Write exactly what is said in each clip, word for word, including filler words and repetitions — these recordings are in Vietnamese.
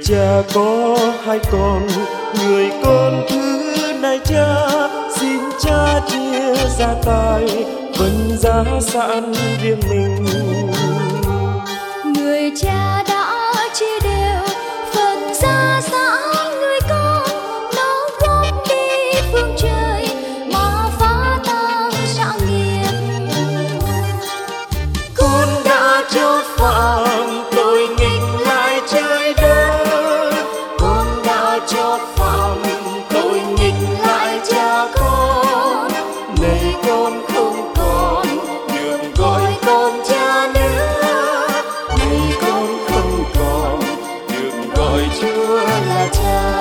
cha có hai con, người con thứ này cha xin cha chia gia tài, phân gia sản riêng mình. Người cha đã chia đều phần gia sản người con, nó góp đi phương trời mà phá tan trạng nghiệp. Con đã chót phạm tội nghịch lại trời đất, Con đã chót phạm tội nghịch lại cha con, này con không còn được gọi con cha nữa, này con không còn được gọi Chúa là cha.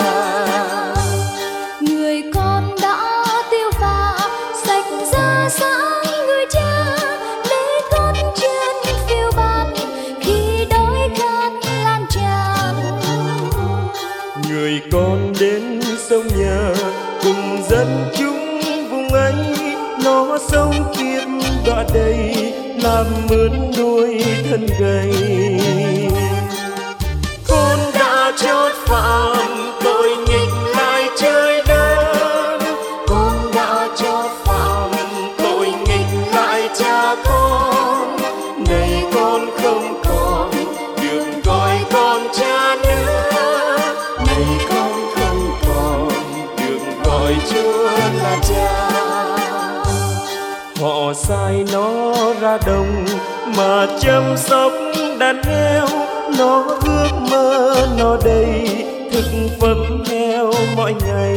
người con đã tiêu pha sạch gia sản người cha, để con chân phiêu bạt khi đói khát lan tràn. Người con đến sông nhà cùng dân chúng vùng ấy, nó sống kiếp đọa đầy làm mướn nuôi thân gầy. Con đã chót phạm tội nghịch lại trời đất, Con đã chót phạm tội nghịch lại cha con, này con không còn được gọi con cha nữa, này con không còn được gọi Chúa là cha. Họ sai nó ra đồng mà chăm sóc đàn heo, nó ước mơ nó đầy thực phẩm heo mỗi ngày.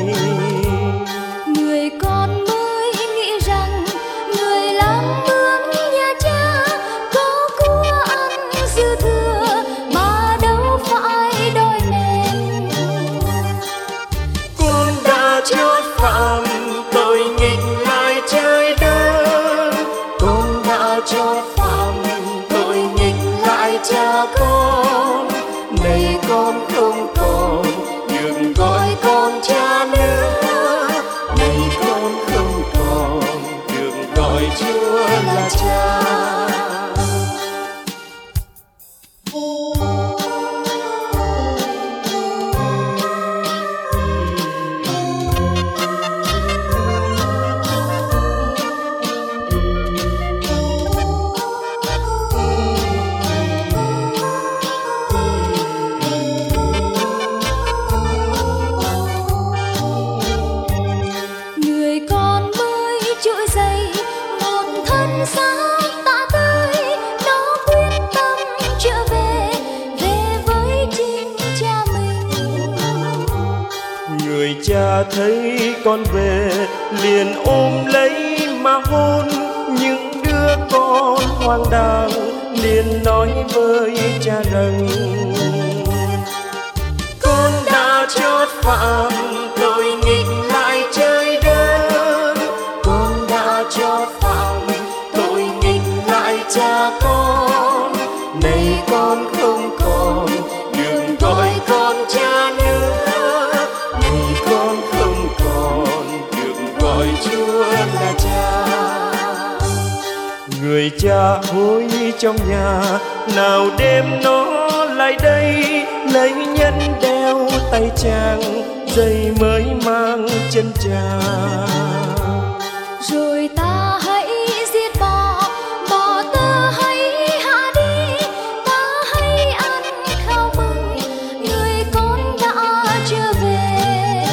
người con mới nghĩ rằng người làm mướn nhà cha có của ăn dư thừa mà đâu phải đòi nền. Con đã chót phạm tội nghịch lại trời đất, Con đã chót phạm tội nghịch lại cha con, này con không còn được gọi con cha nữa, này con không còn được gọi Chúa là cha. người con mới trỗi dậy một thân xác tạ tơi, nó quyết tâm trở về về với chính cha mình. Người cha thấy con về liền ôm lấy mà hôn, những đứa con hoang đàng liền nói với cha rằng con đã chót phạm tội nghịch lại trời đất, Con đã chót phạm tội nghịch lại cha con, này con không còn được gọi con cha nữa, này con không còn được gọi Chúa là cha. Người cha hối trong nhà nào đêm nó lại đây, lấy nhẫn đeo tay chàng, giày mới mang chân chàng. rồi ta hãy giết bò, bò ta hãy hạ đi, ta hãy ăn khao mừng người con đã trở về.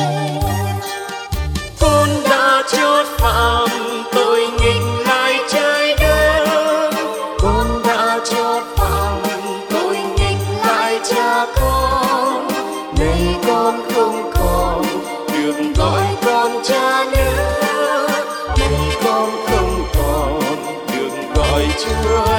Con đã chót phạm tội nghịch lại trời đất, Con đã chót phạm tội nghịch lại cha con, này con không còn được gọi con cha nữa, này con không còn được gọi Chúa